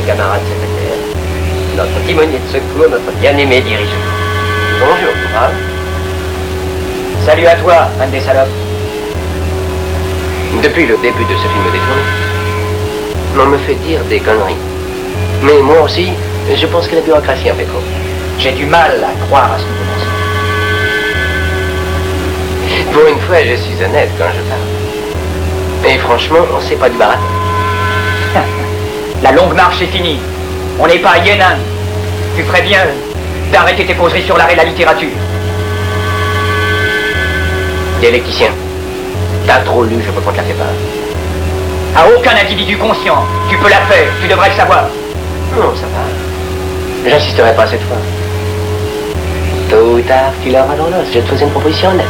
camarade secrétaire. Notre timonier de secours, notre bien-aimé dirigeant. Bonjour, brave. Salut à toi, un des salopes. Depuis le début de ce film détourné, on me fait dire des conneries. Mais moi aussi, je pense que la bureaucratie en fait trop. J'ai du mal à croire à ce que vous pensez. Pour une fois, je suis honnête quand je parle. Et franchement, c'est pas du baratin. La longue marche est finie. On n'est pas à Yunnan. Tu ferais bien d'arrêter tes poseries sur l'art et la littérature. Dialecticien, t'as trop lu, je veux qu'on te la fait pas. À aucun individu conscient. Tu peux la faire, tu devrais le savoir. Non, ça va. J'insisterai pas cette fois. Tôt ou tard, tu l'auras dans l'os. Je te faisais une proposition honnête.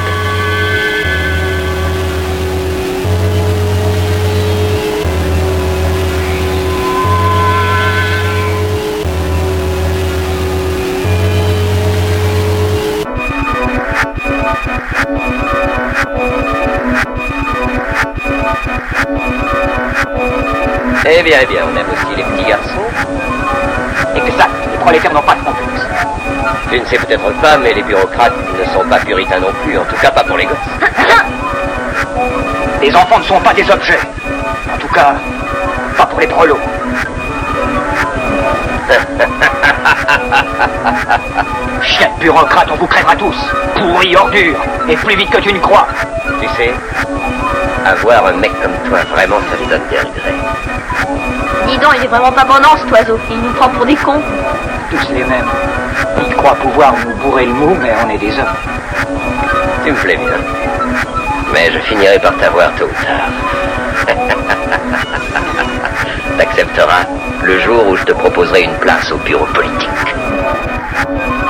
Eh bien, on aime aussi les petits garçons. Exact, les prolétaires n'ont pas de complexe. Tu ne sais peut-être pas, mais les bureaucrates ne sont pas puritains non plus, en tout cas pas pour les gosses. Les enfants ne sont pas des objets. En tout cas, pas pour les prolos. Chien de bureaucrate, on vous crèvera tous. Pourri, ordure, et plus vite que tu ne crois. Tu sais, avoir un mec comme toi, vraiment, ça me donne des regrets. Dis donc, il est vraiment pas bon cet oiseau. Il nous prend pour des cons. Tous les mêmes. Ils croient pouvoir nous bourrer le mou, mais on est des hommes. Tu me plais bien. Mais je finirai par t'avoir tôt ou tard. T'accepteras le jour où je te proposerai une place au bureau politique.